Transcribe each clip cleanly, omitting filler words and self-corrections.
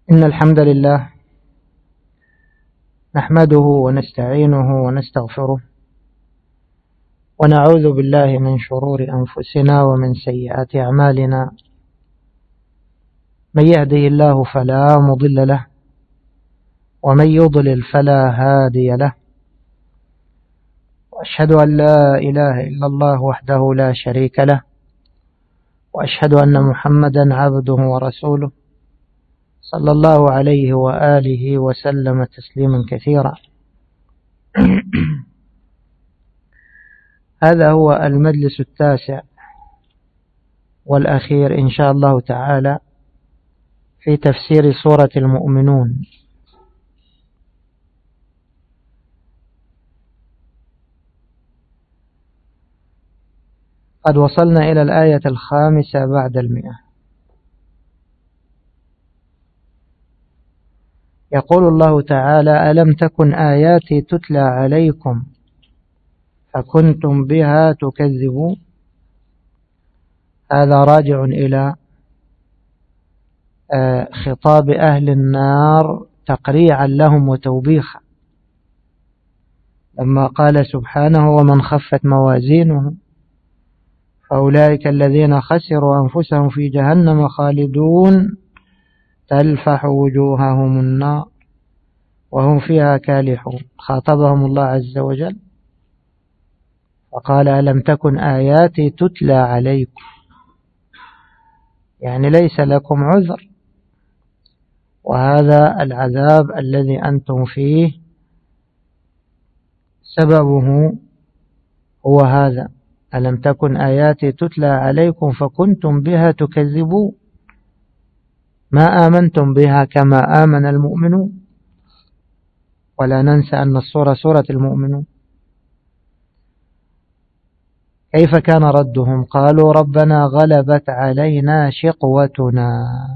إن الحمد لله نحمده ونستعينه ونستغفره ونعوذ بالله من شرور أنفسنا ومن سيئات أعمالنا. من يهده الله فلا مضل له ومن يضلل فلا هادي له، وأشهد أن لا إله إلا الله وحده لا شريك له، وأشهد أن محمدا عبده ورسوله صلى الله عليه وآله وسلم تسليما كثيرا. هذا هو المجلس التاسع والأخير إن شاء الله تعالى في تفسير سورة المؤمنون. قد وصلنا إلى الآية 5 بعد 100. يقول الله تعالى: ألم تكن آياتي تتلى عليكم فكنتم بها تكذبون. هذا راجع إلى خطاب أهل النار تقريعا لهم وتوبيخا، لما قال سبحانه: ومن خفت موازينه فأولئك الذين خسروا أنفسهم في جهنم خالدون تلفح وجوههم النار وهم فيها كالحون. خاطبهم الله عز وجل وقال: ألم تكن آياتي تتلى عليكم، يعني ليس لكم عذر، وهذا العذاب الذي أنتم فيه سببه هو هذا. ألم تكن آياتي تتلى عليكم فكنتم بها تكذبون، ما آمنتم بها كما آمن المؤمنون. ولا ننسى أن السورة سورة المؤمنون. كيف كان ردهم؟ قالوا: ربنا غلبت علينا شقوتنا،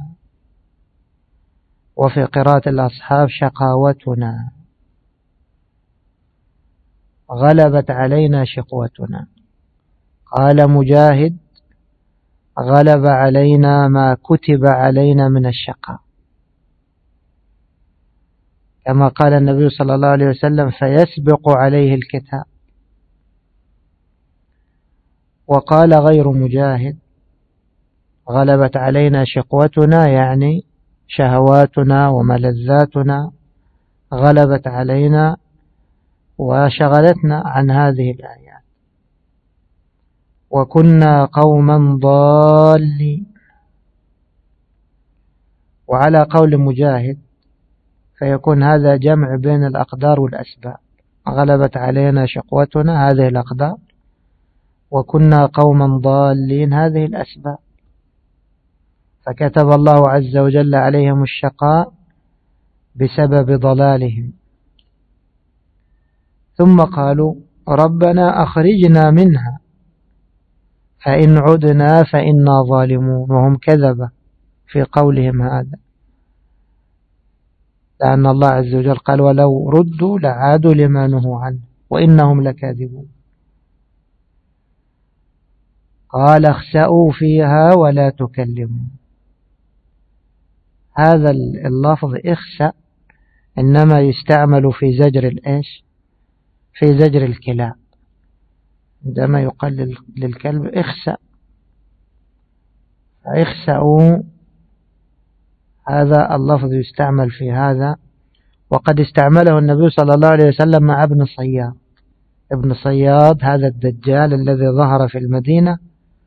وفي قراءة الأصحاب شقاوتنا. غلبت علينا شقوتنا. قال مجاهد: غلب علينا ما كتب علينا من الشقاء، كما قال النبي صلى الله عليه وسلم: فيسبق عليه الكتاب. وقال غير مجاهد: غلبت علينا شقوتنا، يعني شهواتنا وملذاتنا غلبت علينا وشغلتنا عن هذه الآيات، وكنا قوما ضالين. وعلى قول مجاهد فيكون هذا جمع بين الأقدار والأسباب. غلبت علينا شقوتنا هذه الأقدار، وكنا قوما ضالين هذه الأسباب، فكتب الله عز وجل عليهم الشقاء بسبب ضلالهم. ثم قالوا: ربنا أخرجنا منها فإن عدنا فإنا ظالمون، وهم كذبة في قولهم هذا، لأن الله عز وجل قال: ولو ردوا لعادوا لما نهوا عنه وإنهم لكاذبون. قال: اخسأوا فيها ولا تكلمون. هذا اللفظ اخسأ إنما يستعمل في زجر الإيش؟ في زجر الكلاب، عندما يقال للكلب اخسأ، اخسأوا، هذا اللفظ يستعمل في هذا. وقد استعمله النبي صلى الله عليه وسلم مع ابن صياد. ابن صياد هذا الدجال الذي ظهر في المدينة،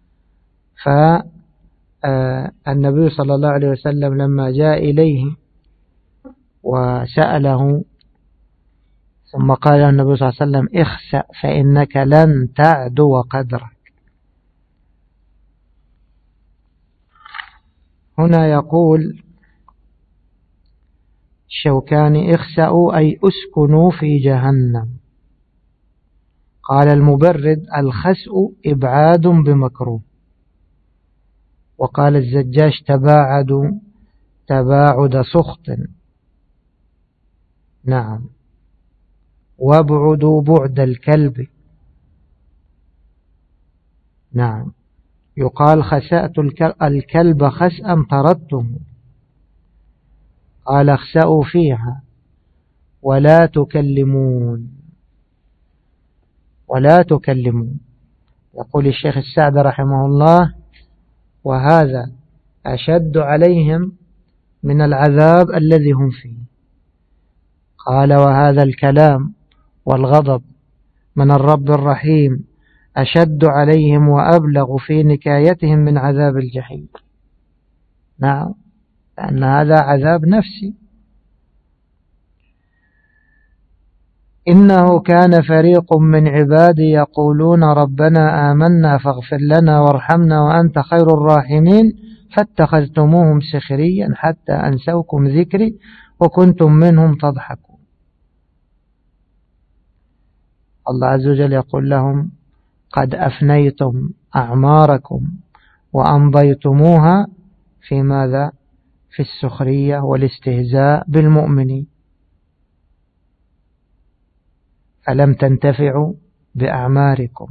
فالنبي صلى الله عليه وسلم لما جاء إليه وسأله، ثم قال النبي صلى الله عليه وسلم: اخسأ فإنك لن تعدو قدرك. هنا يقول الشوكاني: اخسأوا أي اسكنوا في جهنم. قال المبرد: الخسء إبعاد بمكروه. وقال الزجاج: تباعدوا تباعد سخط. نعم. وابعدوا بعد الكلب. نعم. يقال: خسأت الكلب خسأا طردته. قال اخسأوا فيها ولا تكلمون. ولا تكلمون. يقول الشيخ السعد رحمه الله: وهذا أشد عليهم من العذاب الذي هم فيه. قال: وهذا الكلام والغضب من الرب الرحيم أشد عليهم وأبلغ في نكايتهم من عذاب الجحيم. نعم، لأن هذا عذاب نفسي. إنه كان فريق من عبادي يقولون ربنا آمنا فاغفر لنا وارحمنا وأنت خير الراحمين فاتخذتموهم سخريا حتى أنسوكم ذكري وكنتم منهم تضحكون. الله عز وجل يقول لهم: قد أفنيتم أعماركم وأمضيتموها في ماذا؟ في السخرية والاستهزاء بالمؤمنين، فلم تنتفعوا بأعماركم.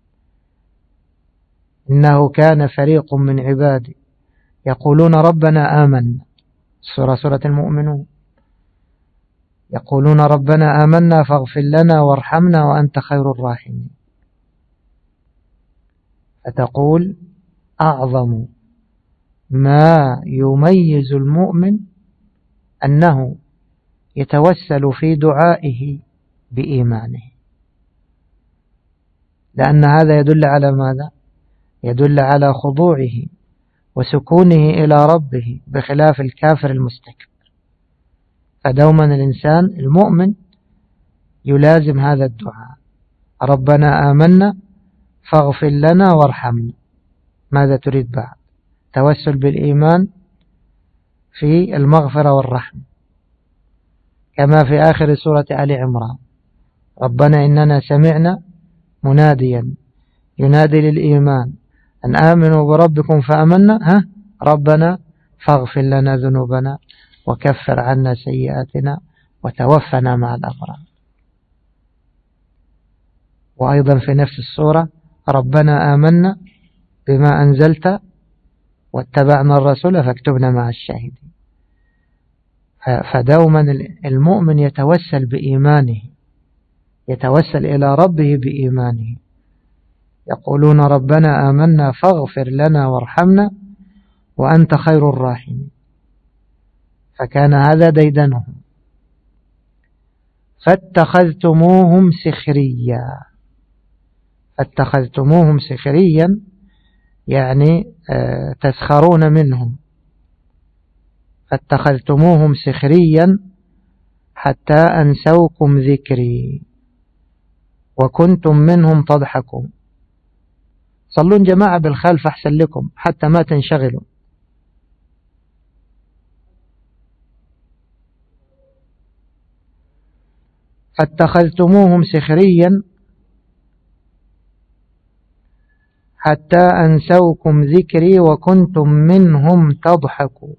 إنه كان فريق من عبادي يقولون ربنا آمنا، سورة المؤمنون، يقولون ربنا آمنا فاغفر لنا وارحمنا وأنت خير الراحمين. فتقول: أعظم ما يميز المؤمن أنه يتوسل في دعائه بإيمانه، لأن هذا يدل على ماذا؟ يدل على خضوعه وسكونه إلى ربه، بخلاف الكافر المستكبر. فدوما الإنسان المؤمن يلازم هذا الدعاء: ربنا آمنا فاغفر لنا وارحمنا. ماذا تريد بعد؟ توسل بالإيمان في المغفرة والرحمة، كما في آخر سورة آل عمران: ربنا إننا سمعنا مناديا ينادي للإيمان أن آمنوا بربكم فآمنا ربنا فاغفر لنا ذنوبنا وكفر عنا سيئاتنا وتوفنا مع الأبرار. وأيضا في نفس السورة: ربنا آمنا بما أنزلت واتبعنا الرسول فاكتبنا مع الشاهدين. فدوما المؤمن يتوسل بإيمانه، يتوسل إلى ربه بإيمانه. يقولون ربنا آمنا فاغفر لنا وارحمنا وأنت خير الراحمين. فكان هذا ديدنهم. فاتخذتموهم سخريا. فاتخذتموهم سخريا يعني تسخرون منهم. فاتخذتموهم سخريا حتى أنسوكم ذكري وكنتم منهم تضحكون. صلون جماعة بالخلف أحسن لكم حتى ما تنشغلوا. فاتخذتموهم سخريا حتى أنسوكم ذكري وكنتم منهم تضحكون.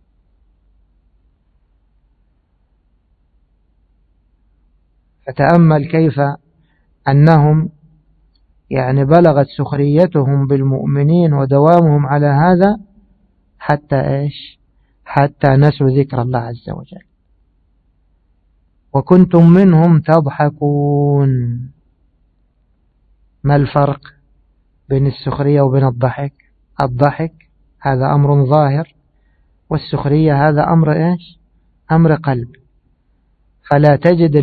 فتأمل كيف أنهم يعني بلغت سخريتهم بالمؤمنين ودوامهم على هذا حتى إيش؟ حتى نسوا ذكر الله عز وجل. وكنتم منهم تضحكون. ما الفرق بين السخرية وبين الضحك؟ الضحك هذا أمر ظاهر، والسخرية هذا أمر إيش؟ أمر قلب. فلا تجد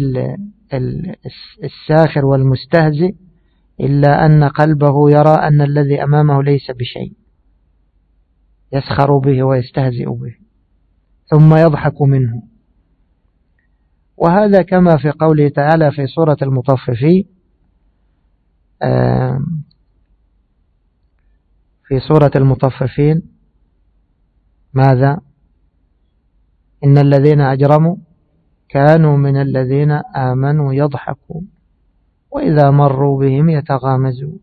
الساخر والمستهزئ إلا أن قلبه يرى أن الذي أمامه ليس بشيء، يسخر به ويستهزئ به ثم يضحك منه. وهذا كما في قوله تعالى في سورة المطففين، في سورة المطففين ماذا؟ إن الذين أجرموا كانوا من الذين آمنوا يضحكون وإذا مروا بهم يتغامزون.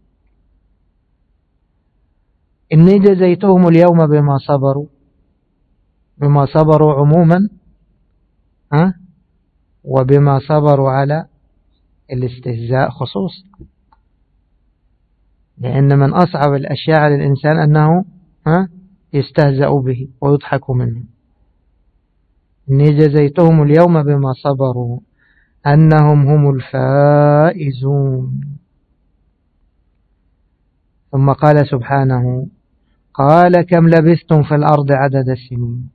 إني جزيتهم اليوم بما صبروا عموما وبما صبروا على الاستهزاء خصوصا، لأن من أصعب الأشياء على الإنسان أنه يستهزأ به ويضحك منه. إني جزيتهم اليوم بما صبروا أنهم هم الفائزون. ثم قال سبحانه: قال كم لبثتم في الأرض عدد السنين.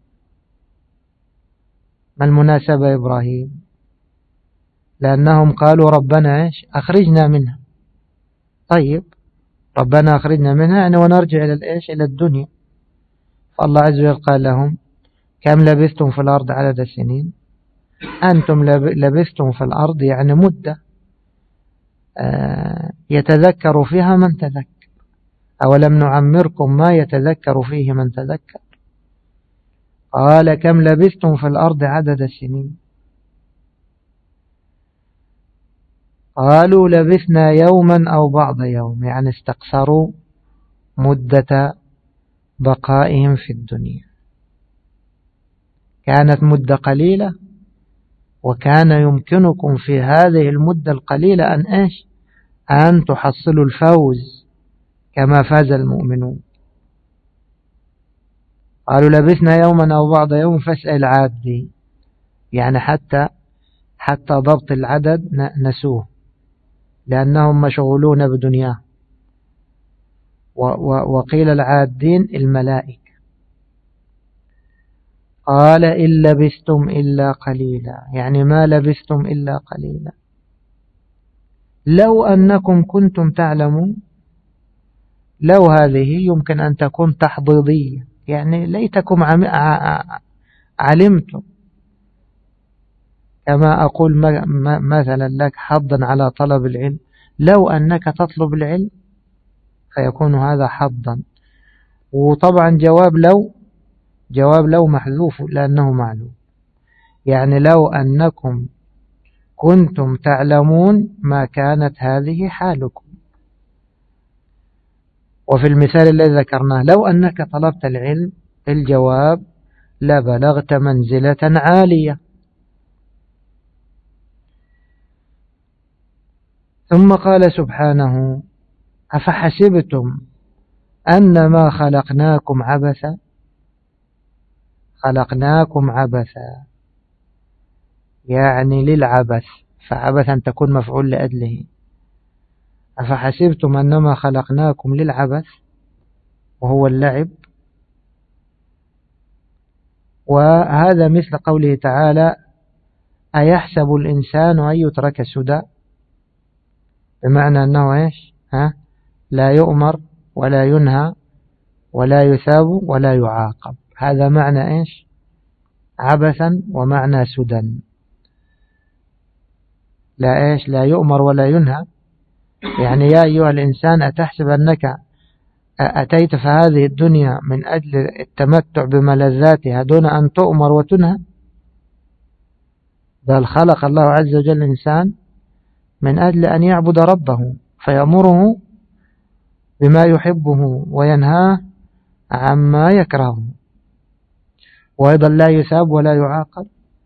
ما المناسبة إبراهيم؟ لأنهم قالوا ربنا أخرجنا منها. طيب ربنا أخرجنا منها يعني ونرجع إلى الدنيا. فالله عز وجل قال لهم: كم لبثتم في الأرض عدد السنين. أنتم لبثتم في الأرض يعني مدة يتذكر فيها من تذكر. أولم نعمركم ما يتذكر فيه من تذكر. قال كم لبثتم في الأرض عدد السنين. قالوا لبثنا يوما أو بعض يوم، يعني استقصروا مدة بقائهم في الدنيا. كانت مدة قليلة، وكان يمكنكم في هذه المدة القليلة أن تحصلوا الفوز كما فاز المؤمنون. قالوا لبثنا يوما أو بعض يوم فاسأل عادي، يعني حتى ضبط العدد نسوه لأنهم مشغولون بدنياه. وقيل العادين الملائكة. قال إن لبثتم إلا قليلا، يعني ما لبثتم إلا قليلا. لو أنكم كنتم تعلمون. لو هذه يمكن أن تكون تحضيضية، يعني ليتكم علمتم. كما أقول مثلا لك حظا على طلب العلم، لو أنك تطلب العلم فيكون هذا حظا. وطبعا جواب لو محذوف لأنه معلوم، يعني لو أنكم كنتم تعلمون ما كانت هذه حالكم. وفي المثال الذي ذكرناه لو أنك طلبت العلم، الجواب لبلغت منزلة عالية. ثم قال سبحانه: أفحسبتم أنما خلقناكم عبثا. خلقناكم عبثا يعني للعبث، فعبثا تكون مفعول لأجله. أفحسبتم أنما خلقناكم للعبث وهو اللعب. وهذا مثل قوله تعالى: أيحسب الإنسان أن يترك سدى، بمعنى أنه لا يؤمر ولا ينهى ولا يثاب ولا يعاقب. هذا معنى عبثا، ومعنى سدى. لا يؤمر ولا ينهى، يعني يا أيها الإنسان أتحسب أنك أتيت في هذه الدنيا من أجل التمتع بملذاتها دون أن تؤمر وتنهى. بل خلق الله عز وجل الإنسان من أجل أن يعبد ربه، فيأمره بما يحبه وينهاه عما يكرهه، وأيضا لا يثاب ولا يعاقب.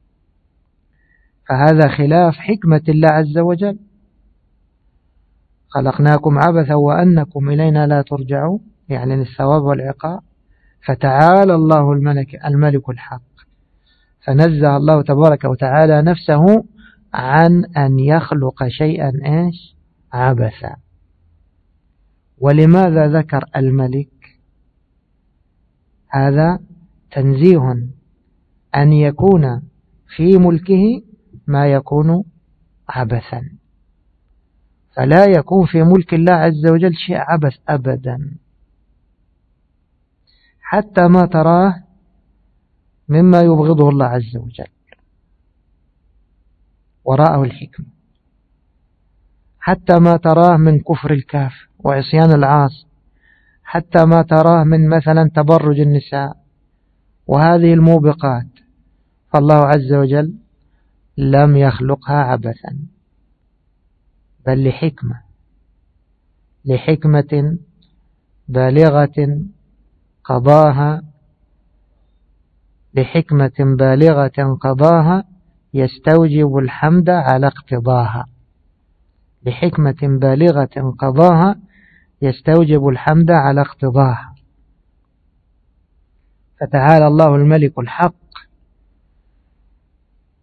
فهذا خلاف حكمة الله عز وجل. خلقناكم عبثا وأنكم إلينا لا ترجعون، يعني للثواب والعقاب. فتعالى الله الملك الحق. فنزه الله تبارك وتعالى نفسه عن أن يخلق شيئا عبثا. ولماذا ذكر الملك؟ هذا تنزيه أن يكون في ملكه ما يكون عبثا، فلا يكون في ملك الله عز وجل شيء عبث أبدا، حتى ما تراه مما يبغضه الله عز وجل وراءه الحكمة، حتى ما تراه من كفر الكافر وعصيان العاصي، حتى ما تراه من مثلا تبرج النساء وهذه الموبقات، فالله عز وجل لم يخلقها عبثا، بل لحكمة بالغة قضاها، لحكمة بالغة قضاها يستوجب الحمد على اقتضاها. لحكمة بالغة قضاها يستوجب الحمد على اقتضاها. فتعالى الله الملك الحق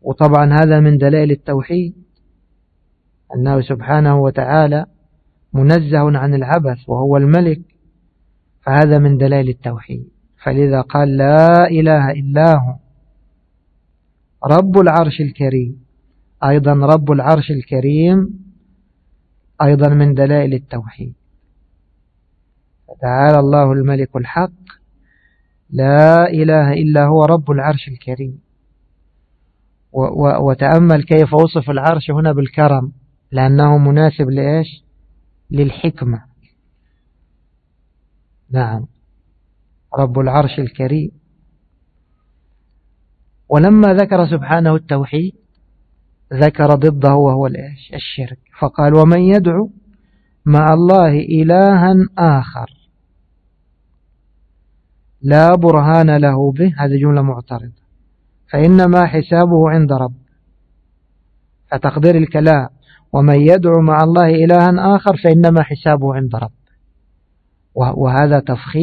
وطبعا هذا من دلائل التوحيد، أنه سبحانه وتعالى منزه عن العبث وهو الملك، فهذا من دلائل التوحيد. فلذا قال لا إله إلا هو رب العرش الكريم. أيضا رب العرش الكريم أيضا من دلائل التوحيد. فتعالى الله الملك الحق لا إله إلا هو رب العرش الكريم. وتأمل كيف وصف العرش هنا بالكرم، لأنه مناسب لإيش؟ للحكمة. نعم، رب العرش الكريم. ولما ذكر سبحانه التوحيد ذكر ضده وهو الإيش؟ الشرك، فقال ومن يدعو مع الله إلها آخر لا برهان له به، هذه جملة معترضة، فإنما حسابه عند رب. فتقدير الكلام ومن يدعو مع الله إلها آخر فإنما حسابه عند رب، وهذا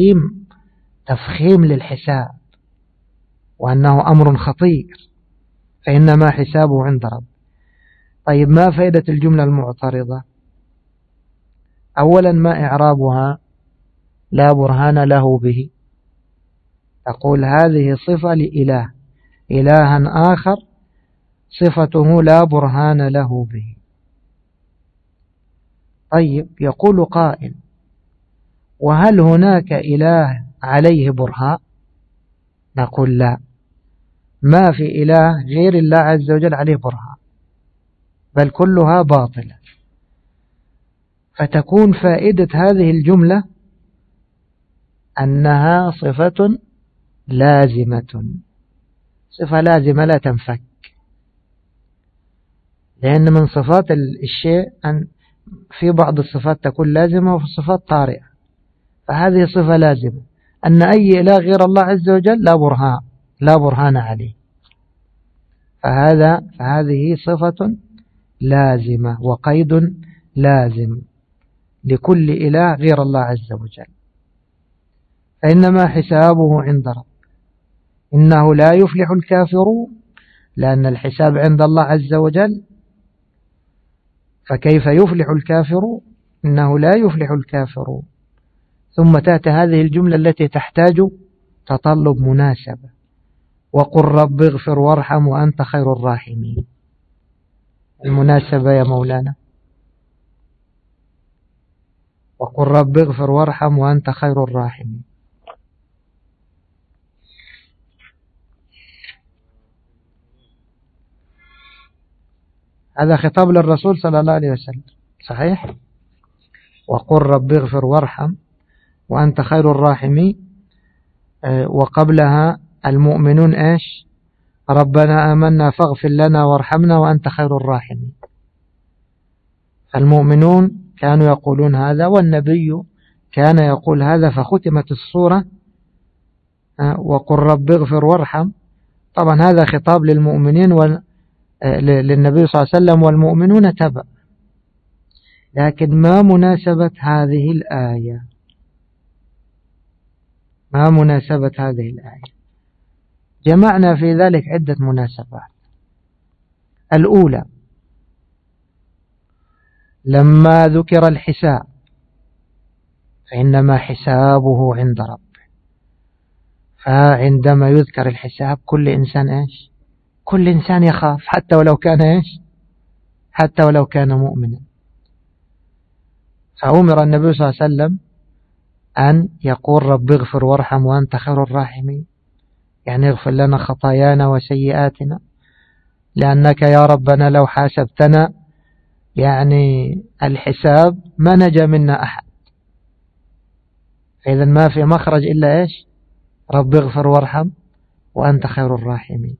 تفخيم للحساب، وأنه أمر خطير، فإنما حسابه عند رب. طيب، ما فائدة الجملة المعترضة؟ أولا، ما إعرابها لا برهان له به؟ تقول هذه صفة لإله، إلها آخر صفته لا برهان له به. طيب، يقول قائل وهل هناك إله عليه برهان؟ نقول لا، ما في إله غير الله عز وجل عليه برهان، بل كلها باطلة. فتكون فائدة هذه الجملة أنها صفة لازمة، صفة لازمة لا تنفك، لأن من صفات الشيء أن في بعض الصفات تكون لازمة وفي الصفات طارئة، فهذه صفة لازمة، أن أي إله غير الله عز وجل لا برهان عليه، فهذه صفة لازمة وقيد لازم لكل إله غير الله عز وجل. فإنما حسابه عند رب، إنه لا يفلح الكافرون، لأن الحساب عند الله عز وجل، فكيف يفلح الكافرون؟ إنه لا يفلح الكافرون. ثم تأتي هذه الجملة التي تحتاج تطلب مناسبة، وقل رب اغفر وارحم وأنت خير الراحمين. المناسبة يا مولانا، وقل رب اغفر وارحم وأنت خير الراحمين. هذا خطاب للرسول صلى الله عليه وسلم، صحيح؟ وقل رب اغفر وارحم وأنت خير الراحمين. وقبلها المؤمنون إيش؟ ربنا آمنا فاغفر لنا وارحمنا وأنت خير الراحمين. فالمؤمنون كانوا يقولون هذا، والنبي كان يقول هذا، فختمت الصورة وقل رب اغفر وارحم. طبعا هذا خطاب للمؤمنين للنبي صلى الله عليه وسلم، والمؤمنون تبع. لكن ما مناسبة هذه الآية؟ ما مناسبة هذه الآية؟ جمعنا في ذلك عدة مناسبات. الأولى، لما ذكر الحساب فإنما حسابه عند ربه، فعندما يذكر الحساب كل إنسان إيش؟ كل إنسان يخاف، حتى ولو كان إيش؟ حتى ولو كان مؤمنا. فأمر النبي صلى الله عليه وسلم أن يقول رب اغفر وارحم وأنت خير الراحمين، يعني اغفر لنا خطايانا وسيئاتنا، لأنك يا ربنا لو حاسبتنا يعني الحساب ما نجا منا أحد. إذن ما في مخرج إلا إيش؟ رب اغفر وارحم وأنت خير الراحمين.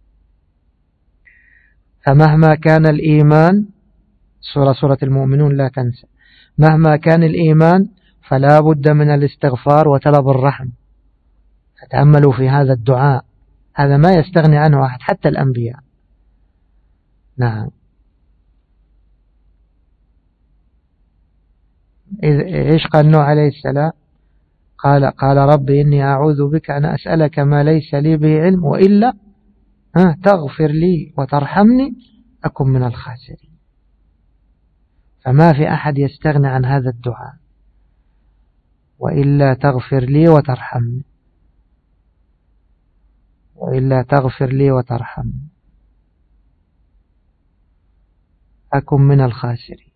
فمهما كان الإيمان، سورة المؤمنون لا تنسى، مهما كان الإيمان فلا بد من الاستغفار وطلب الرحم. فتأملوا في هذا الدعاء، هذا ما يستغني عنه أحد حتى الأنبياء. نعم. إيش قال نوح عليه السلام؟ قال رب إني أعوذ بك أن أسألك ما ليس لي به علم، وإلا تغفر لي وترحمني أكن من الخاسرين. فما في أحد يستغني عن هذا الدعاء، وإلا تغفر لي وترحمني، وإلا تغفر لي وترحمني أكن من الخاسرين.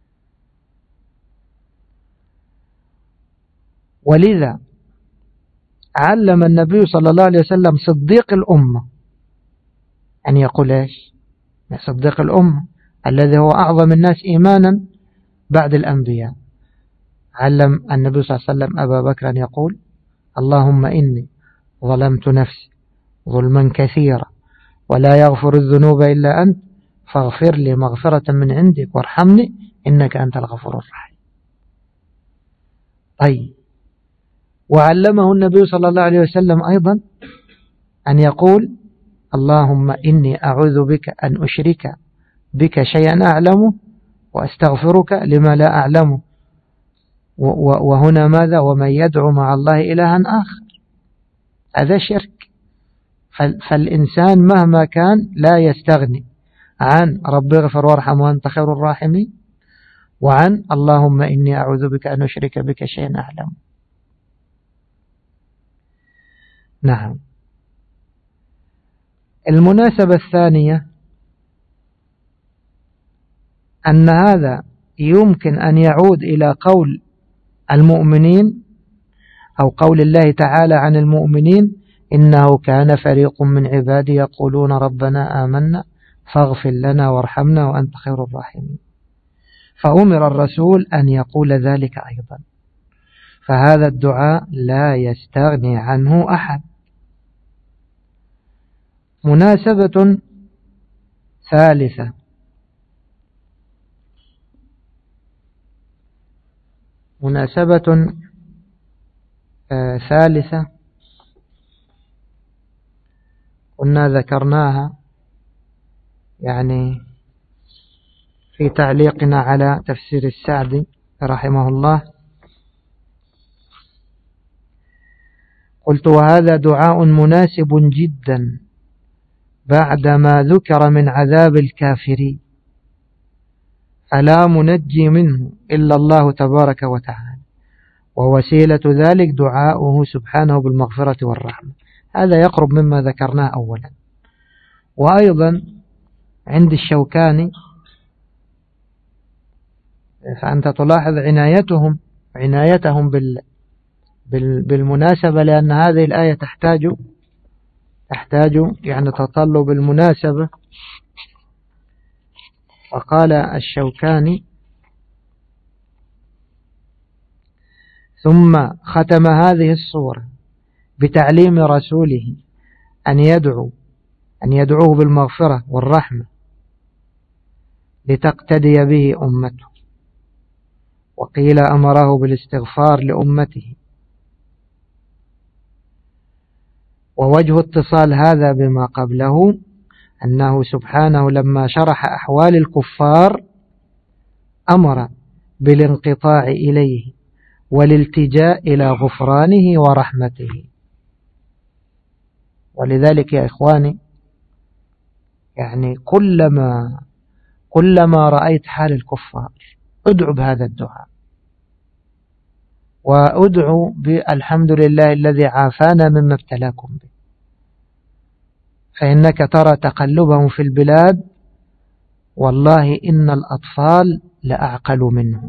ولذا علم النبي صلى الله عليه وسلم صديق الأمة أن يقول إيش؟ صديق الأمة الذي هو أعظم الناس إيمانا بعد الأنبياء، علم النبي صلى الله عليه وسلم أبا بكر أن يقول: اللهم إني ظلمت نفسي ظلما كثيرا ولا يغفر الذنوب إلا أنت فاغفر لي مغفرة من عندك وارحمني إنك أنت الغفور الرحيم. طيب، وعلمه النبي صلى الله عليه وسلم أيضا أن يقول: اللهم إني أعوذ بك أن أشرك بك شيئا أعلمه وأستغفرك لما لا أعلمه. وهنا ماذا؟ ومن يدعو مع الله إلها آخر، هذا شرك. فالإنسان مهما كان لا يستغني عن رب اغفر وارحم وأنت خير الراحمين، وعن اللهم إني أعوذ بك أن أشرك بك شيئا أعلمه. نعم. المناسبة الثانية أن هذا يمكن أن يعود إلى قول المؤمنين أو قول الله تعالى عن المؤمنين: إنه كان فريق من عبادي يقولون ربنا آمنا فاغفر لنا وارحمنا وأنت خير الراحمين. فأمر الرسول أن يقول ذلك أيضا، فهذا الدعاء لا يستغني عنه أحد. مناسبة ثالثة: كنا ذكرناها يعني في تعليقنا على تفسير السعدي رحمه الله. قلت: وهذا دعاء مناسب جدا بعدما ذكر من عذاب الكافرين، فلا منجي منه إلا الله تبارك وتعالى، ووسيلة ذلك دعاؤه سبحانه بالمغفرة والرحمة. هذا يقرب مما ذكرناه أولا. وأيضا عند الشوكاني، فأنت تلاحظ عنايتهم بالمناسبة، لأن هذه الآية تحتاج يعني تطلب المناسبة. فقال الشوكاني: ثم ختم هذه الصورة بتعليم رسوله أن يدعوه بالمغفرة والرحمة لتقتدي به أمته، وقيل أمره بالاستغفار لأمته. ووجه اتصال هذا بما قبله أنه سبحانه لما شرح أحوال الكفار أمر بالانقطاع إليه والالتجاء إلى غفرانه ورحمته. ولذلك يا إخواني، يعني كلما رأيت حال الكفار ادعو بهذا الدعاء، وادعو بالحمد لله الذي عافانا مما ابتلاكم به، فإنك ترى تقلبهم في البلاد، والله إن الأطفال لأعقل منهم،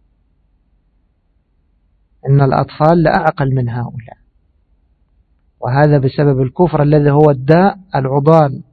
إن الأطفال لأعقل من هؤلاء، وهذا بسبب الكفر الذي هو الداء العضال.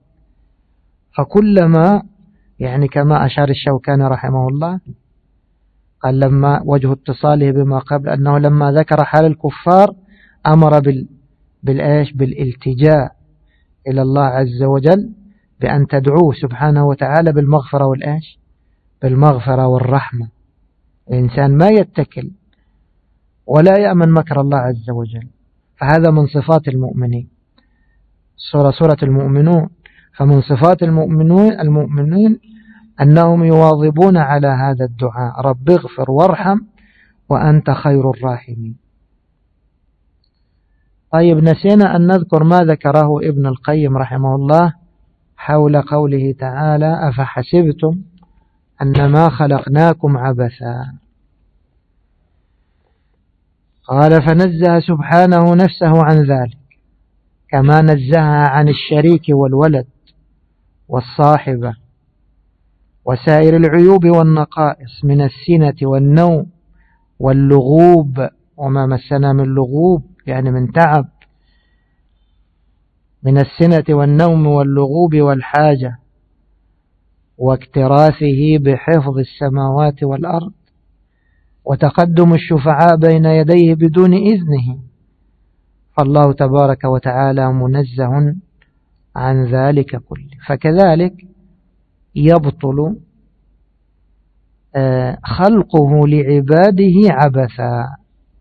فكلما يعني كما أشار الشوكاني رحمه الله، قال لما وجه اتصاله بما قبل أنه لما ذكر حال الكفار أمر بالالتجاء إلى الله عز وجل بأن تدعوه سبحانه وتعالى بالمغفرة والرحمة. الإنسان ما يتكل ولا يأمن مكر الله عز وجل، فهذا من صفات المؤمنين. سورة المؤمنون، فمن صفات المؤمنين أنهم يواظبون على هذا الدعاء: رب اغفر وارحم وأنت خير الراحمين. طيب، نسينا أن نذكر ما ذكره ابن القيم رحمه الله حول قوله تعالى: أفحسبتم أنما خلقناكم عبثا. قال: فنزه سبحانه نفسه عن ذلك، كما نزهها عن الشريك والولد والصاحبة وسائر العيوب والنقائص من السنة والنوم واللغوب، وما مسنا من لغوب يعني من تعب، من السنة والنوم واللغوب والحاجة، واكتراثه بحفظ السماوات والأرض، وتقدم الشفعاء بين يديه بدون إذنه، فالله تبارك وتعالى منزه عن ذلك كله. فكذلك يبطل خلقه لعباده عبثا،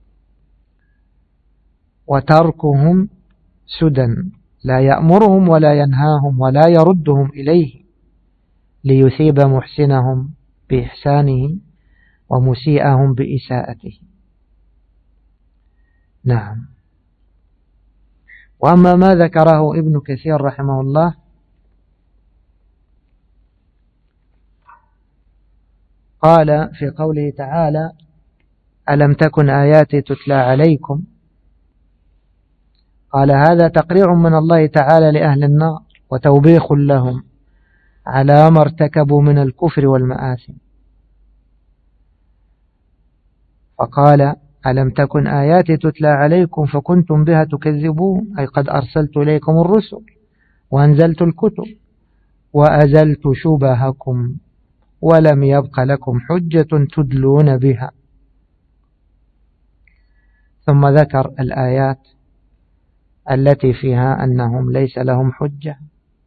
وتركهم سدى، لا يأمرهم ولا ينهاهم ولا يردهم إليه ليثيب محسنهم بإحسانه ومسيئهم بإساءته. نعم. وأما ما ذكره ابن كثير رحمه الله قال في قوله تعالى: ألم تكن آياتي تتلى عليكم، قال: هذا تقريع من الله تعالى لأهل النار وتوبيخ لهم على ما ارتكبوا من الكفر والمآثم. فقال: ألم تكن آياتي تتلى عليكم فكنتم بها تكذبون، أي قد أرسلت إليكم الرسل وأنزلت الكتب وأزلت شبهكم ولم يبق لكم حجة تدلون بها. ثم ذكر الآيات التي فيها أنهم ليس لهم حجة،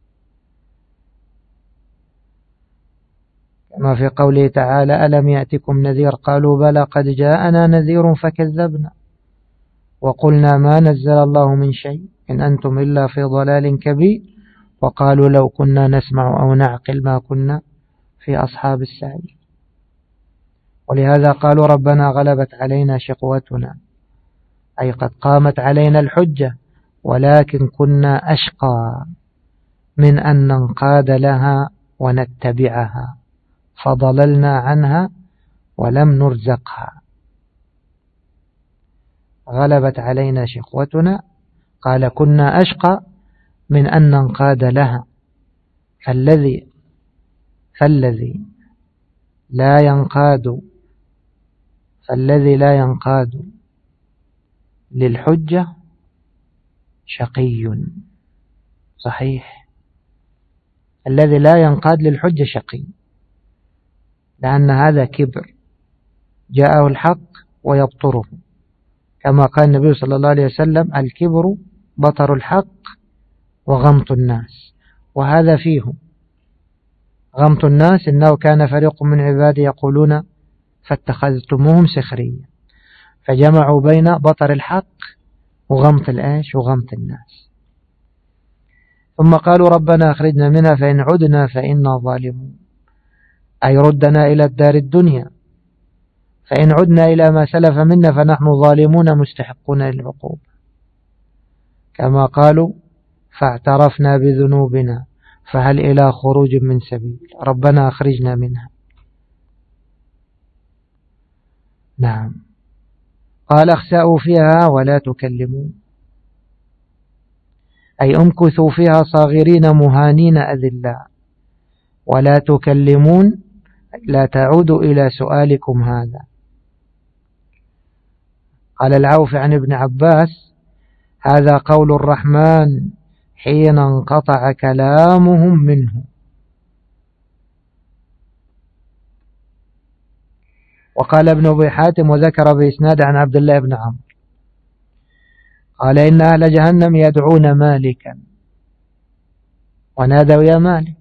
كما في قوله تعالى: ألم يأتكم نذير، قالوا بلى قد جاءنا نذير فكذبنا وقلنا ما نزل الله من شيء إن أنتم إلا في ضلال كبير، وقالوا لو كنا نسمع أو نعقل ما كنا في أصحاب السعير. ولهذا قالوا ربنا غلبت علينا شقوتنا، أي قد قامت علينا الحجة ولكن كنا أشقى من أن ننقاد لها ونتبعها فضللنا عنها ولم نرزقها. غلبت علينا شقوتنا، قال كنا أشقى من أن ننقاد لها. فالذي لا ينقاد للحجة شقي. صحيح، الذي لا ينقاد للحجة شقي، لأن هذا كبر، جاءه الحق ويبطره، كما قال النبي صلى الله عليه وسلم: الكبر بطر الحق وغمط الناس. وهذا فيه غمط الناس: إنه كان فريق من عبادي يقولون فاتخذتموهم سخريا، فجمعوا بين بطر الحق وغمط وغمط الناس. ثم قالوا ربنا أخرجنا منها فإن عدنا فإنا ظالمون، أي ردنا إلى الدار الدنيا، فإن عدنا إلى ما سلف منا فنحن ظالمون مستحقون للعقوبة. كما قالوا فاعترفنا بذنوبنا فهل إلى خروج من سبيل ربنا أخرجنا منها. نعم. قال: اخسأوا فيها ولا تكلمون، أي امكثوا فيها صاغرين مهانين أذلاء، ولا تكلمون لا تعودوا إلى سؤالكم هذا. قال العوف عن ابن عباس: هذا قول الرحمن حين انقطع كلامهم منه. وقال ابن أبي حاتم وذكر بإسناد عن عبد الله بن عمرو قال: إن أهل جهنم يدعون مالكا ونادوا يا مالك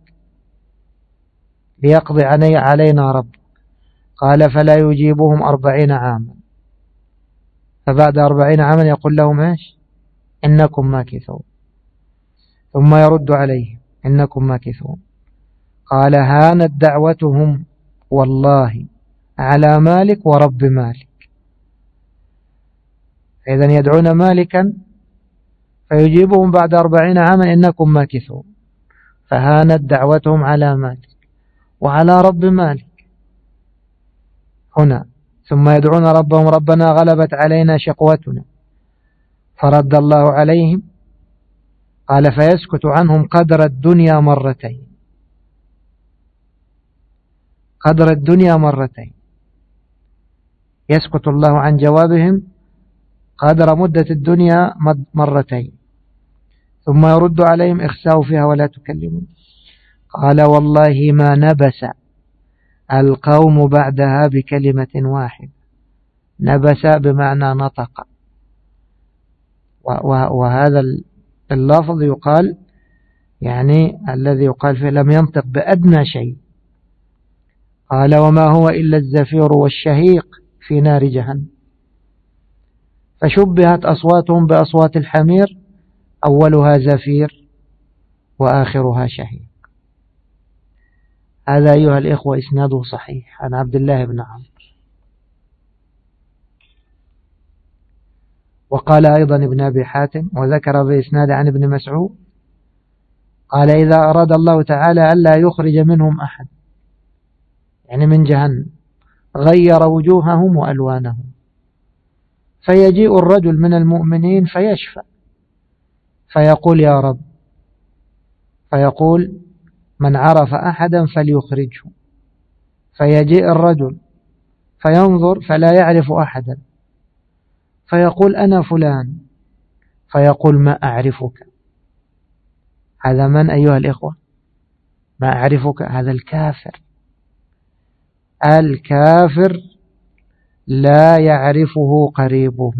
ليقضي علينا رب، قال: فلا يجيبهم 40 عاما، فبعد 40 عاما يقول لهم إيش؟ إنكم ماكثون، ثم يرد عليه: إنكم ماكثون. قال: هانت دعوتهم والله على مالك ورب مالك. إذن يدعون مالكا فيجيبهم بعد 40 عاما: إنكم ماكثون، فهانت دعوتهم على مالك وعلى رب مالك هنا. ثم يدعون ربهم ربنا غلبت علينا شقوتنا، فرد الله عليهم قال فيسكت عنهم قدر الدنيا مرتين، قدر الدنيا مرتين، يسكت الله عن جوابهم قدر مدة الدنيا مرتين، ثم يرد عليهم اخسأوا فيها ولا تكلمون. قال والله ما نبس القوم بعدها بكلمة واحدة. نبس بمعنى نطق، وهذا اللفظ يقال يعني الذي يقال فيه لم ينطق بأدنى شيء. قال وما هو إلا الزفير والشهيق في نار جهنم. فشبهت أصواتهم بأصوات الحمير، أولها زفير وآخرها شهيق. هذا أيها الإخوة إسناده صحيح عن عبد الله بن عمرو. وقال أيضا ابن أبي حاتم وذكر بإسناد عن ابن مسعود قال إذا أراد الله تعالى ألا يخرج منهم أحد، يعني من جهنم، غير وجوههم وألوانهم، فيجيء الرجل من المؤمنين فيشفى فيقول يا رب، فيقول من عرف أحدا فليخرجه، فيجيء الرجل فينظر فلا يعرف أحدا، فيقول أنا فلان، فيقول ما أعرفك. هذا من أيها الإخوة؟ ما أعرفك، هذا الكافر. الكافر لا يعرفه قريبه،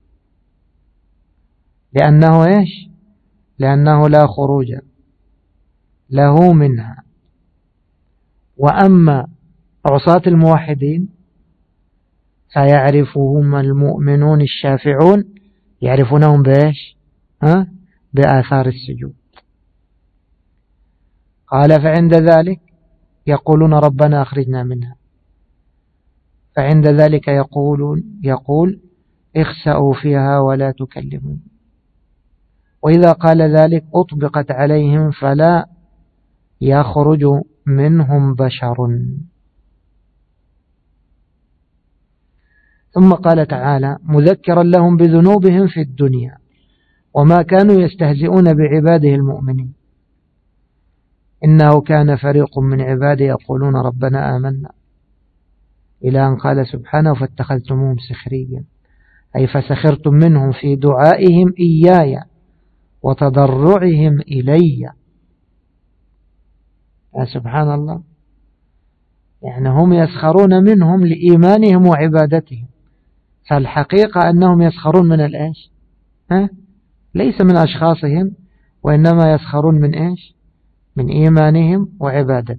لأنه إيش؟ لأنه لا خروج له منها. وأما عصاة الموحدين فيعرفهم المؤمنون الشافعون، يعرفونهم بإيش؟ بآثار السجود. قال فعند ذلك يقولون ربنا أخرجنا منها، فعند ذلك يقول اخسأوا فيها ولا تكلمون. وإذا قال ذلك أطبقت عليهم فلا يخرج منهم بشر. ثم قال تعالى مذكرا لهم بذنوبهم في الدنيا وما كانوا يستهزئون بعباده المؤمنين، إنه كان فريق من عباده يقولون ربنا آمنا، إلى أن قال سبحانه فاتخذتموهم سخريا، أي فسخرتم منهم في دعائهم إياي وتضرعهم إلي. يا سبحان الله، يعني هم يسخرون منهم لإيمانهم وعبادتهم، فالحقيقة أنهم يسخرون من الإيش؟ ليس من أشخاصهم، وإنما يسخرون من إيش؟ من إيمانهم وعبادتهم.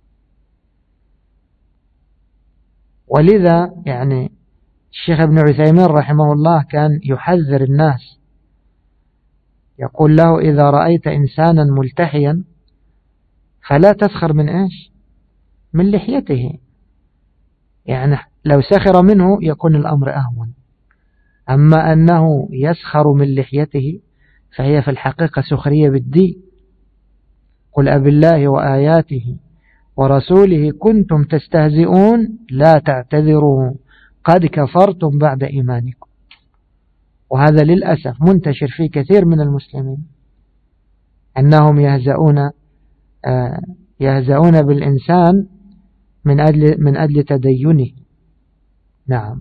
ولذا يعني الشيخ ابن عثيمين رحمه الله كان يحذر الناس، يقول له إذا رأيت إنسانا ملتحيا فلا تسخر من إيش؟ من لحيته، يعني لو سخر منه يكون الأمر أهون. أما أنه يسخر من لحيته فهي في الحقيقة سخرية بالدين. قل أب الله وآياته ورسوله كنتم تستهزئون لا تعتذروا قد كفرتم بعد إيمانكم. وهذا للأسف منتشر في كثير من المسلمين، أنهم يهزؤون بالإنسان من أجل تدينه. نعم.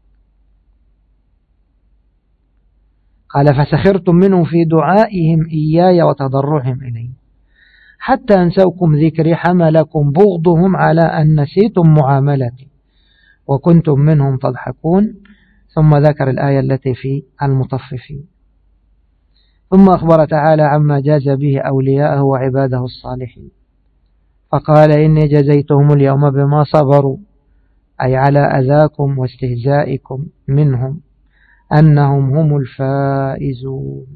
قال فسخرتم منهم في دعائهم إياي وتضرعهم إلي حتى أنسوكم ذكري حملكم بغضهم على أن نسيتم معاملتي وكنتم منهم تضحكون. ثم ذكر الآية التي في المطففين. ثم أخبر تعالى عما جاز به أولياءه وعباده الصالحين، فقال إني جزيتهم اليوم بما صبروا، أي على أذاكم واستهزائكم منهم أنهم هم الفائزون.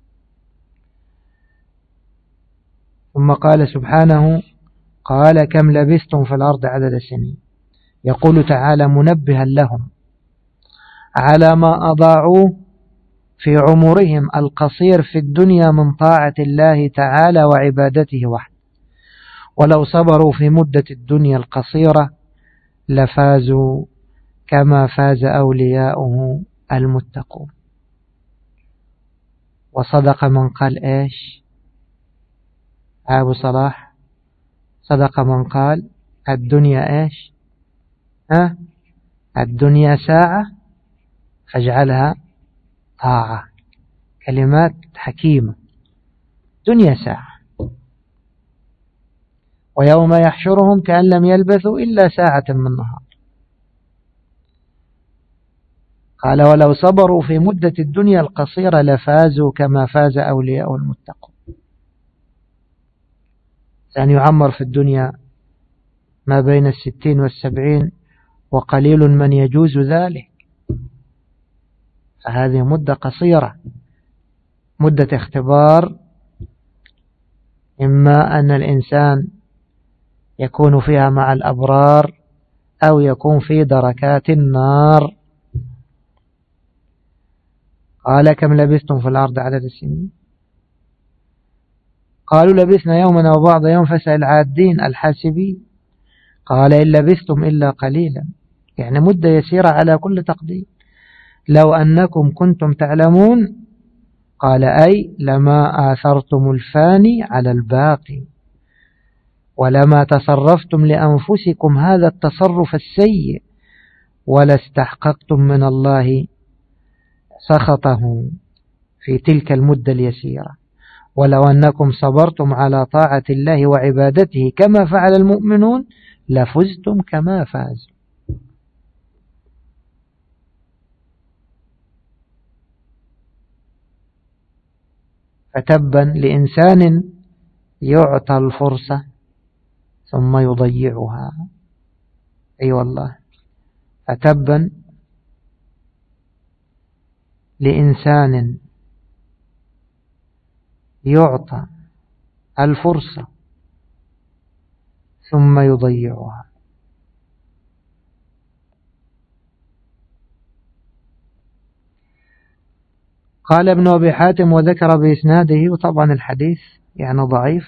ثم قال سبحانه قال كم لبثتم في الأرض عدد سنين. يقول تعالى منبها لهم على ما أضاعوه في عمرهم القصير في الدنيا من طاعة الله تعالى وعبادته وحده. ولو صبروا في مدة الدنيا القصيرة لفازوا كما فاز أولياؤه المتقون. وصدق من قال إيش أبو صلاح؟ صدق من قال الدنيا إيش؟ الدنيا ساعة فاجعلها طاعة. كلمات حكيمة. دنيا ساعة. ويوم يحشرهم كأن لم يلبثوا إلا ساعة من نهار. قال ولو صبروا في مدة الدنيا القصيرة لفازوا كما فاز أولياء المتقون. يعني يعمر في الدنيا ما بين 60 و70 وقليل من يجوز ذلك، فهذه مدة قصيرة، مدة اختبار، إما أن الإنسان يكون فيها مع الأبرار أو يكون في دركات النار. قال كم لبثتم في الأرض عدد السنين؟ قالوا لبثنا يوما أو بعض يوم فاسأل العادين الحاسبين. قال إن لبثتم إلا قليلا، يعني مدة يسيرة على كل تقدير. لو أنكم كنتم تعلمون، قال أي لما آثرتم الفاني على الباقي ولما تصرفتم لأنفسكم هذا التصرف السيء ولا استحققتم من الله سخطه في تلك المدة اليسيرة. ولو أنكم صبرتم على طاعة الله وعبادته كما فعل المؤمنون لفزتم كما فازوا. فتبا لإنسان يعطى الفرصة ثم يضيعها. أي والله، فتبا لإنسان يعطى الفرصة ثم يضيعها. قال ابن أبي حاتم وذكر بإسناده، وطبعا الحديث يعني ضعيف: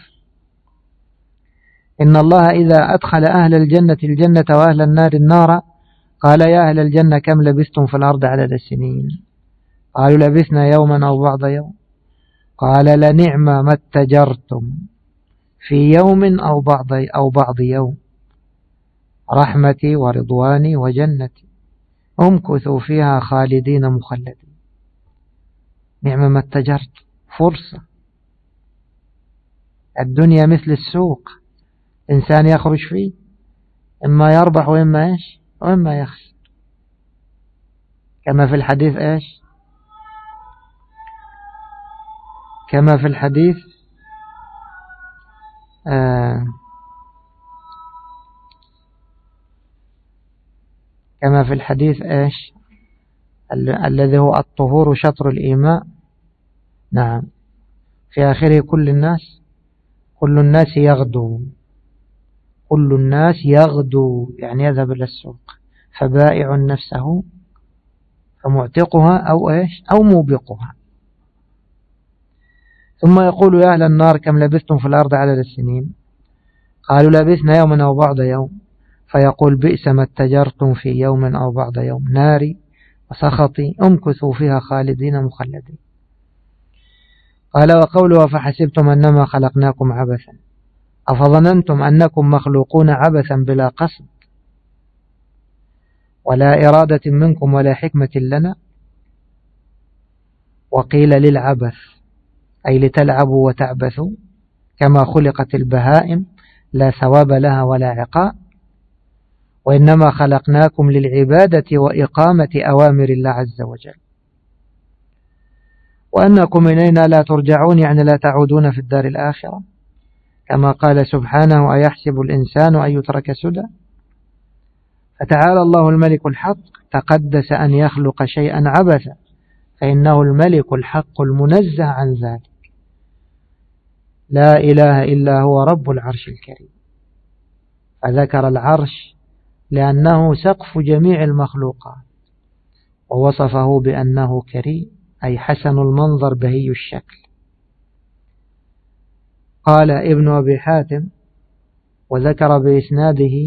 إن الله إذا أدخل أهل الجنة الجنة وأهل النار النار قال يا أهل الجنة كم لبثتم في الأرض عدد السنين؟ قالوا لبثنا يوما أو بعض يوم. قال لنعم ما اتجرتم في يوم أو بعض يوم، رحمتي ورضواني وجنتي امكثوا فيها خالدين مخلدين. نعم ما اتجرت، فرصة. الدنيا مثل السوق، إنسان يخرج فيه إما يربح وإما إيش وإما يخسر. كما في الحديث إيش؟ كما في الحديث كما في الحديث إيش الذي هو الطهور شطر الإيمان. نعم، في آخره كل الناس يغدو، كل الناس يغدو يعني يذهب إلى السوق، فبائع نفسه فمعتقها أو إيش أو موبقها. ثم يقول يا أهل النار كم لبثتم في الأرض عدد السنين؟ قالوا لبثنا يوما أو بعض يوم. فيقول بئس ما اتجرتم في يوم أو بعض يوم، ناري وسخطي امكثوا فيها خالدين مخلدين. قال وقوله فحسبتم أنما خلقناكم عبثا أفظننتم أنكم مخلوقون عبثا بلا قصد ولا إرادة منكم ولا حكمة لنا. وقيل للعبث أي لتلعبوا وتعبثوا كما خلقت البهائم لا ثواب لها ولا عقاب، وإنما خلقناكم للعبادة وإقامة أوامر الله عز وجل، وأنكم إلينا لا ترجعون يعني لا تعودون في الدار الآخرة، كما قال سبحانه أيحسب الإنسان أن يترك سدى. فتعالى الله الملك الحق تقدس أن يخلق شيئا عبثا، فإنه الملك الحق المنزه عن ذلك، لا إله إلا هو رب العرش الكريم. فذكر العرش لأنه سقف جميع المخلوقات، ووصفه بأنه كريم أي حسن المنظر بهي الشكل. قال ابن أبي حاتم وذكر بإسناده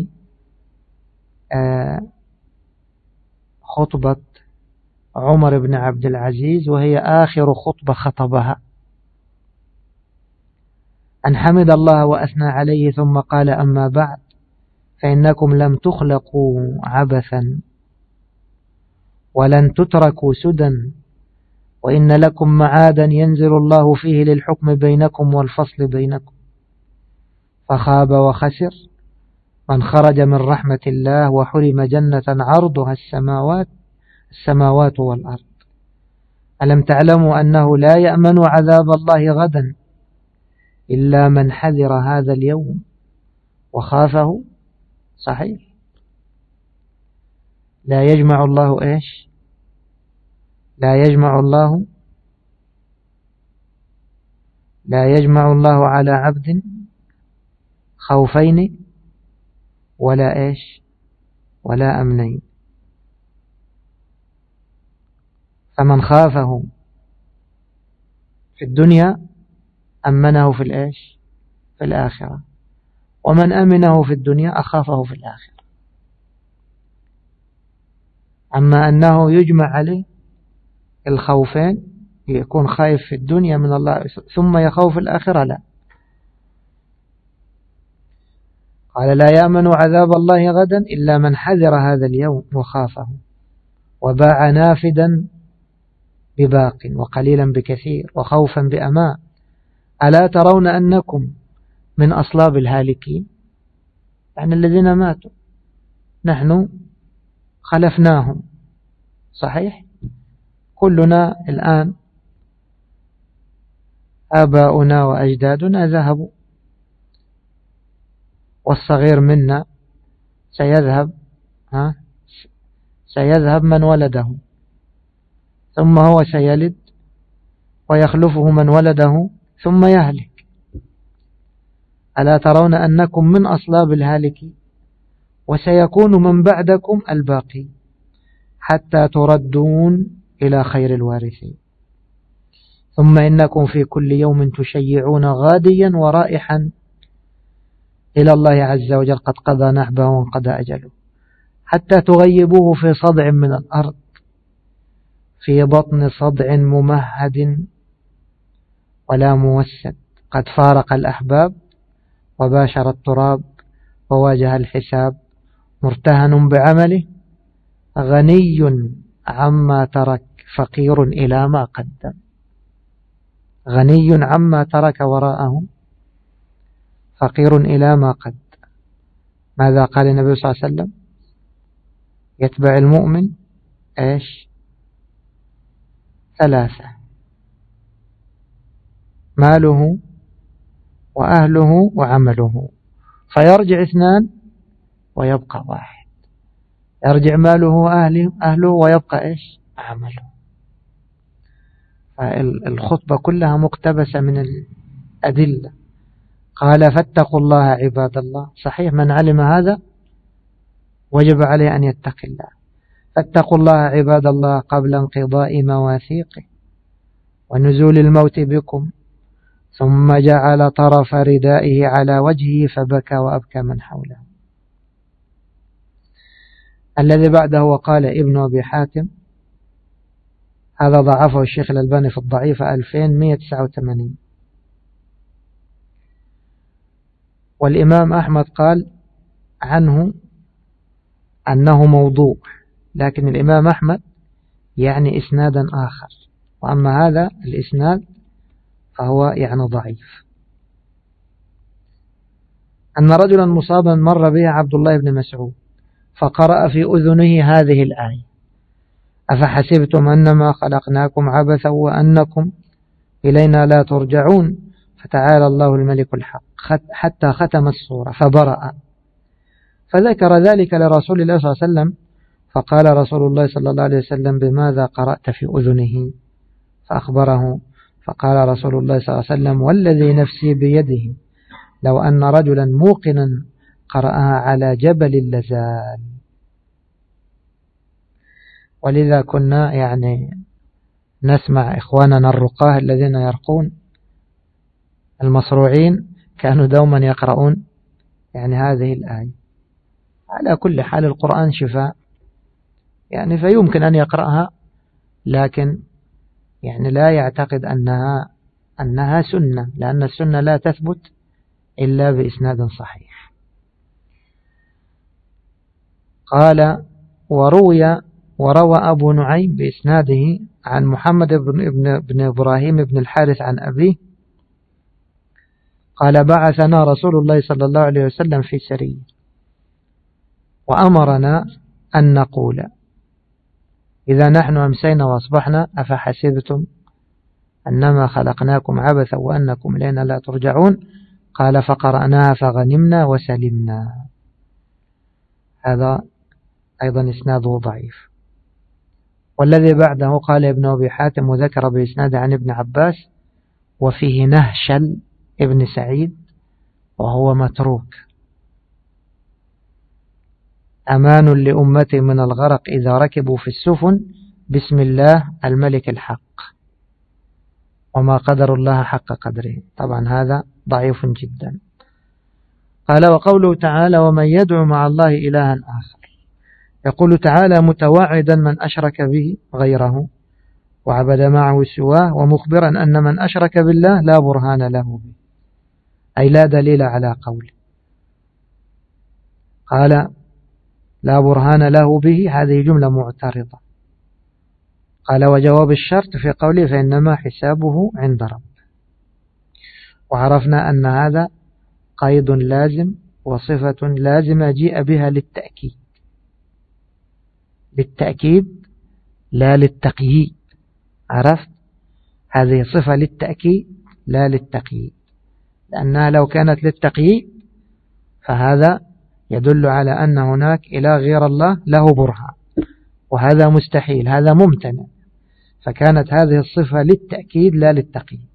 خطبة عمر بن عبد العزيز وهي آخر خطبة خطبها، أن حمد الله وأثنى عليه ثم قال: أما بعد، فإنكم لم تخلقوا عبثا ولن تتركوا سدى، وإن لكم معادا ينزل الله فيه للحكم بينكم والفصل بينكم، فخاب وخسر من خرج من رحمة الله وحرم جنة عرضها السماوات والأرض. ألم تعلموا أنه لا يأمن عذاب الله غدا إلا من حذر هذا اليوم وخافه؟ صحيح. لا يجمع الله إيش؟ لا يجمع الله على عبد خوفين ولا إيش ولا أمنين. فمن خافه في الدنيا أمنه في الإيش في الآخرة، ومن أمنه في الدنيا أخافه في الآخرة. أما أنه يجمع عليه الخوفين، يكون خايف في الدنيا من الله ثم يخوف الآخرة، لا. قال: لا يأمن عذاب الله غدا إلا من حذر هذا اليوم وخافه، وباع نافدا بباق وقليلا بكثير وخوفا بأمان. ألا ترون أنكم من أصلاب الهالكين؟ يعني الذين ماتوا نحن خلفناهم. صحيح، كلنا الآن آباؤنا وأجدادنا ذهبوا، والصغير منا سيذهب من ولده، ثم هو سيلد ويخلفه من ولده ثم يهلك. ألا ترون أنكم من أصلاب الهالكين، وسيكون من بعدكم الباقي حتى تردون إلى خير الوارثين. ثم إنكم في كل يوم تشيعون غاديا ورائحا إلى الله عز وجل قد قضى نحبه وانقضى أجله، حتى تغيبوه في صدع من الأرض، في بطن صدع ممهد ولا موسد، قد فارق الأحباب وباشر التراب وواجه الحساب، مرتهن بعمله، غني عما ترك فقير إلى ما قدم. غني عما ترك وراءه فقير إلى ما قدم. ماذا قال النبي صلى الله عليه وسلم؟ يتبع المؤمن إيش؟ 3: ماله وأهله وعمله، فيرجع 2 ويبقى 1. يرجع ماله وأهله ويبقى إيش؟ عمله. فالخطبة كلها مقتبسة من الأدلة. قال: فاتقوا الله عباد الله. صحيح، من علم هذا وجب عليه أن يتقي الله. فاتقوا الله عباد الله قبل انقضاء مواثيقه ونزول الموت بكم. ثم جعل طرف ردائه على وجهه فبكى وأبكى من حوله. الذي بعده وقال ابن أبي حاتم، هذا ضعفه الشيخ الألباني في الضعيفة 2189. والإمام أحمد قال عنه أنه موضوع، لكن الإمام أحمد يعني إسنادا آخر، وأما هذا الإسناد فهو يعني ضعيف. أن رجلا مصابا مر به عبد الله بن مسعود فقرأ في أذنه هذه الآية: أفحسبتم أنما خلقناكم عبثا وأنكم إلينا لا ترجعون، فتعالى الله الملك الحق، حتى ختم السورة فبرأ. فذكر ذلك لرسول الله صلى الله عليه وسلم، فقال رسول الله صلى الله عليه وسلم: بماذا قرأت في أذنه؟ فأخبره، فقال رسول الله صلى الله عليه وسلم: والذي نفسي بيده لو أن رجلا موقنا قرأها على جبل لزال. ولذا كنا يعني نسمع إخواننا الرقاه الذين يرقون المصروعين كانوا دوما يقرؤون يعني هذه الآية. على كل حال القرآن شفاء، يعني فيمكن أن يقرأها، لكن يعني لا يعتقد أنها سنة، لأن السنة لا تثبت إلا بإسناد صحيح. قال وروى أبو نعيم بإسناده عن محمد بن إبراهيم بن الحارث عن أبيه قال بعثنا رسول الله صلى الله عليه وسلم في سرية وأمرنا أن نقول إذا نحن أمسينا وأصبحنا أفحسبتم أنما خلقناكم عبثا وأنكم إلينا لا ترجعون. قال فقرأناها فغنمنا وسلمنا. هذا أيضا إسناده ضعيف. والذي بعده قال ابن أبي حاتم وذكر بإسناد عن ابن عباس وفيه نهشل ابن سعيد وهو متروك. أمان لأمتي من الغرق إذا ركبوا في السفن بسم الله الملك الحق وما قدر الله حق قدره. طبعا هذا ضعيف جدا. قال وقوله تعالى ومن يدعو مع الله إلها آخر، يقول تعالى متوعدا من أشرك به غيره وعبد معه سواه ومخبرا أن من أشرك بالله لا برهان له به، أي لا دليل على قوله. قال لا برهان له به، هذه جملة معترضة. قال وجواب الشرط في قوله فإنما حسابه عند رب. وعرفنا أن هذا قيد لازم وصفة لازمة جيء بها للتأكيد لا للتقييد. عرفت؟ هذه صفة للتأكيد لا للتقييد، لأنها لو كانت للتقييد فهذا يدل على أن هناك إله غير الله له برهان، وهذا مستحيل، هذا ممتنع. فكانت هذه الصفة للتأكيد لا للتقييد.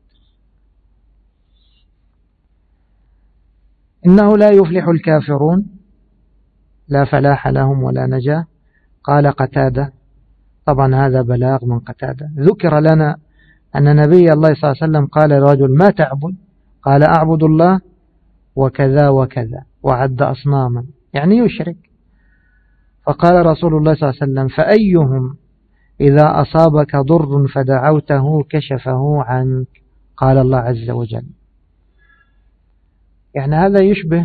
إنه لا يفلح الكافرون، لا فلاح لهم ولا نجاة. قال قتادة، طبعا هذا بلاغ من قتادة، ذكر لنا أن نبي الله صلى الله عليه وسلم قال لرجل ما تعبد؟ قال أعبد الله وكذا وكذا، وعد أصناما يعني يشرك. فقال رسول الله صلى الله عليه وسلم فأيهم إذا أصابك ضر فدعوته كشفه عنك؟ قال الله عز وجل. يعني هذا يشبه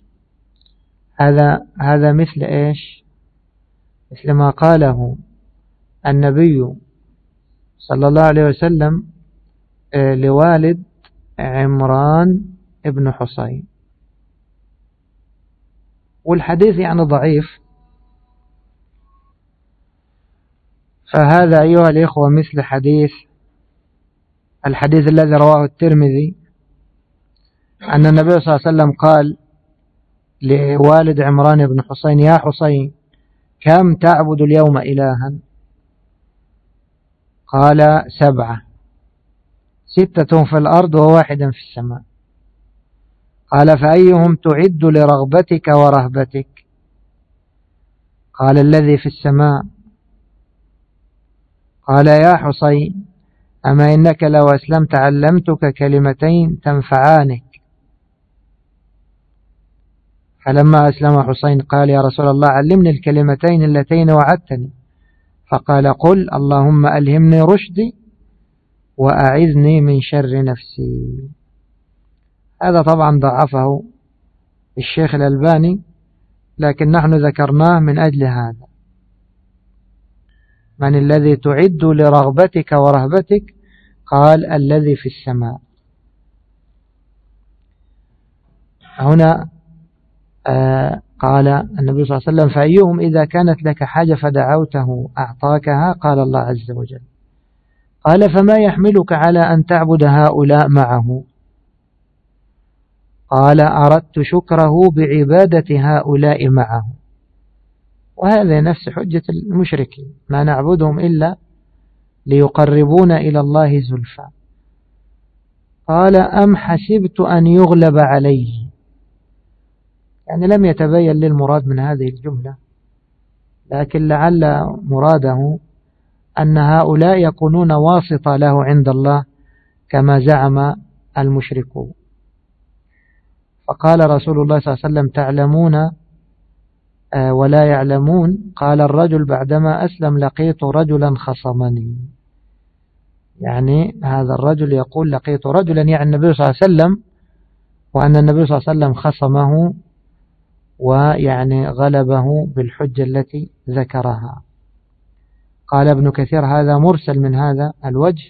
هذا مثل إيش؟ مثل ما قاله النبي صلى الله عليه وسلم لوالد عمران ابن حصين، والحديث يعني ضعيف. فهذا أيها الإخوة مثل الحديث الذي رواه الترمذي أن النبي صلى الله عليه وسلم قال لوالد عمران بن حصين يا حصين كم تعبد اليوم إلها؟ قال 7، 6 في الأرض و1 في السماء. قال فأيهم تعد لرغبتك ورهبتك؟ قال الذي في السماء. قال يا حصين أما إنك لو أسلمت علمتك كلمتين تنفعانك. فلما أسلم حصين قال يا رسول الله علمني الكلمتين اللتين وعدتني. فقال قل اللهم ألهمني رشدي وأعذني من شر نفسي. هذا طبعا ضعفه الشيخ الألباني، لكن نحن ذكرناه من أجل هذا. من الذي تعد لرغبتك ورهبتك؟ قال الذي في السماء. هنا قال النبي صلى الله عليه وسلم فأيهم إذا كانت لك حاجة فدعوته أعطاكها؟ قال الله عز وجل. قال فما يحملك على أن تعبد هؤلاء معه؟ قال أردت شكره بعبادة هؤلاء معه. وهذا نفس حجة المشركين، ما نعبدهم إلا ليقربونا إلى الله زلفى. قال أم حسبت أن يغلب عليه؟ يعني لم يتبين للمراد من هذه الجملة، لكن لعل مراده أن هؤلاء يكونون واسطة له عند الله كما زعم المشركون. فقال رسول الله صلى الله عليه وسلم تعلمون ولا يعلمون. قال الرجل بعدما أسلم لقيت رجلا خصمني، يعني هذا الرجل يقول لقيت رجلا يعني النبي صلى الله عليه وسلم، وأن النبي صلى الله عليه وسلم خصمه ويعني غلبه بالحجة التي ذكرها. قال ابن كثير هذا مرسل من هذا الوجه،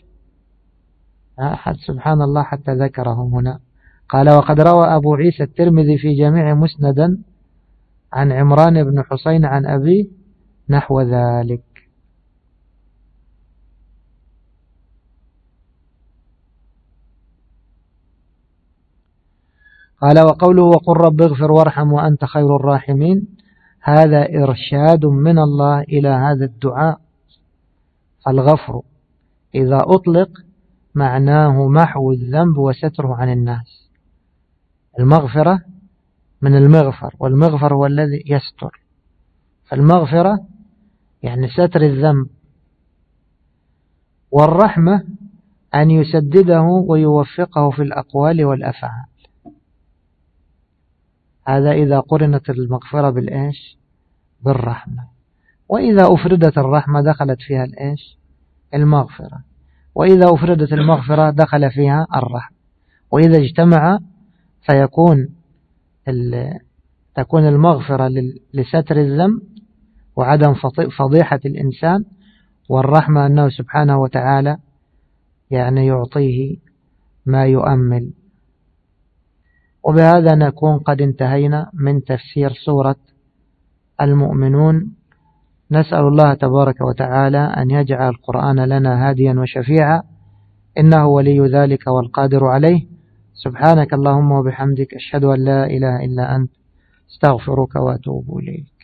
سبحان الله حتى ذكره هنا. قال وقد روى أبو عيسى الترمذي في جميع مسندا عن عمران بن حسين عن أبيه نحو ذلك. قال وقوله وقل رب اغفر وارحم وأنت خير الراحمين، هذا إرشاد من الله إلى هذا الدعاء. فالغفر إذا أطلق معناه محو الذنب وستره عن الناس. المغفرة من المغفر، والمغفر هو الذي يستر، فالمغفرة يعني ستر الذنب، والرحمة أن يسدده ويوفقه في الأقوال والأفعال. هذا إذا قرنت المغفرة بالإيش؟ بالرحمة. وإذا أفردت الرحمة دخلت فيها الإيش؟ المغفرة. وإذا أفردت المغفرة دخل فيها الرحمة. وإذا اجتمع تكون المغفرة لستر الذنب وعدم فضيحة الإنسان، والرحمة أنه سبحانه وتعالى يعني يعطيه ما يؤمل. وبهذا نكون قد انتهينا من تفسير سورة المؤمنون. نسأل الله تبارك وتعالى أن يجعل القرآن لنا هاديا وشفيعا، إنه ولي ذلك والقادر عليه. سبحانك اللهم وبحمدك، أشهد أن لا إله إلا أنت، استغفرك وأتوب إليك.